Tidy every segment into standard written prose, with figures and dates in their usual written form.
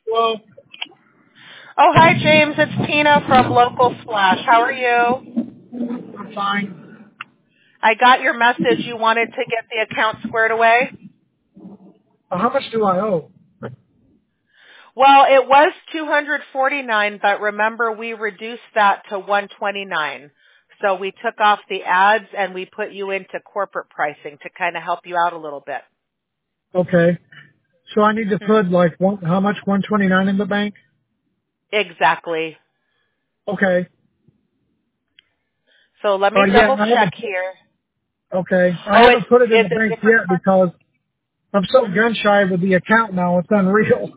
Well, Oh, hi, James. It's Tina from Local Splash. How are you? I'm fine. I got your message. You wanted to get the account squared away? How much do I owe? Well, it was 249, but remember we reduced that to 129. So we took off the ads and we put you into corporate pricing to kind of help you out a little bit. Okay. So I need to hmm put how much? 129 in the bank? Exactly. Okay. So let me Yeah, double I check haven't. here. Okay. I Oh, haven't put it in is the it bank different? yet because I'm so Mhm. gun shy with the account now. It's unreal.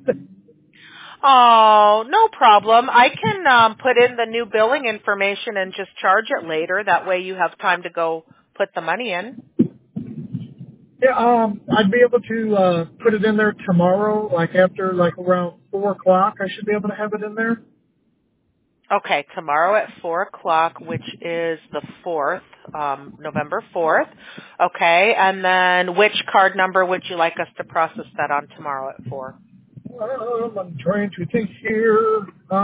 Oh, no problem. I can put in the new billing information and just charge it later. That way you have time to go put the money in. Yeah, I'd be able to put it in there tomorrow, like after around 4 o'clock. I should be able to have it in there. Okay, tomorrow at 4 o'clock, which is the 4th, November 4th. Okay, and then which card number would you like us to process that on tomorrow at 4? I'm trying to think here.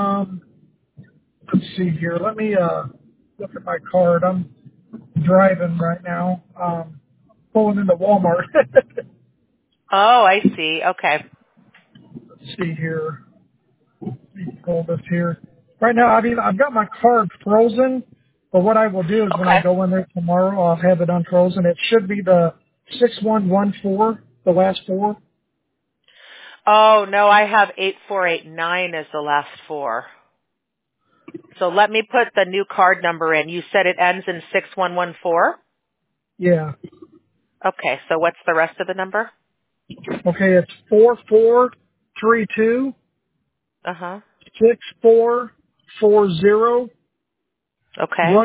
Let's see here. Let me look at my card. I'm driving right now. Pulling into Walmart. Oh, I see. Okay. Let's see here. Let me pull this here. Right now, I mean, I've got my card frozen, but what I will do is when I Okay. go in there tomorrow, I'll have it unfrozen. It should be the 6114, the last four. Oh, no, I have 8489 as the last four. So let me put the new card number in. You said it ends in 6114? Yeah. Okay, so what's the rest of the number? Okay, it's 4432 Uh-huh. 6440 Okay.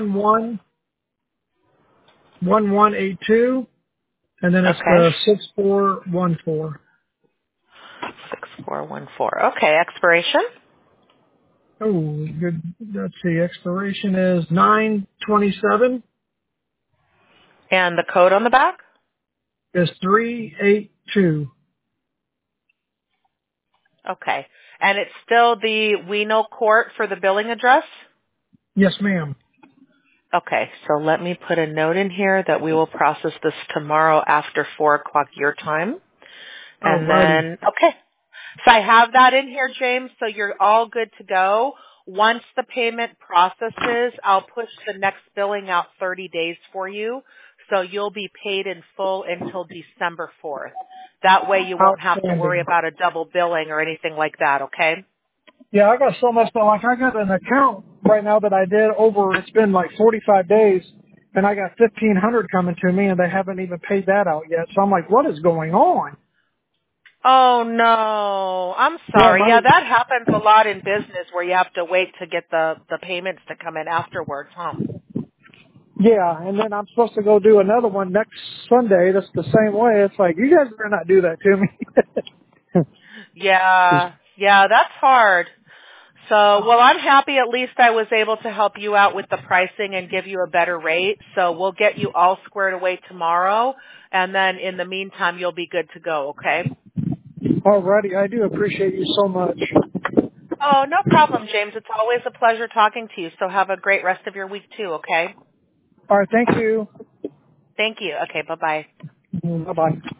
111182, and then it's Okay. the 6414. 6414. Okay, expiration Oh, good. Let's see. Expiration is 9/27. and the code on the back? Is 382. Okay. And it's still the Weno Court for the billing address? Yes, ma'am. Okay, so let me put a note in here that we will process this tomorrow after 4 o'clock your time. And Alrighty. then, okay. So I have that in here, James, so you're all good to go. Once the payment processes, I'll push the next billing out 30 days for you, so you'll be paid in full until December 4th. That way you won't have to worry Outstanding. about a double billing or anything like that, okay? Yeah, I got so much. Like I got an account right now that I did over. It's been like 45 days, and I got 1,500 coming to me, and they haven't even paid that out yet. So I'm like, what is going on? Oh no, I'm Yeah, sorry. Yeah, that happens a lot in business where you have to wait to get the payments to come in afterwards, huh? yeah, and then I'm supposed to go do another one next Sunday. That's the same way. It's like you guys better not do that to me. Yeah, that's hard. So, well, I'm happy at least I was able to help you out with the pricing and give you a better rate. So we'll get you all squared away tomorrow, and then in the meantime, you'll be good to go, okay? Alrighty, I do appreciate you so much. Oh, no problem, James. It's always a pleasure talking to you. So have a great rest of your week too, okay? All right, thank you. Thank you. Okay, bye-bye. Bye bye.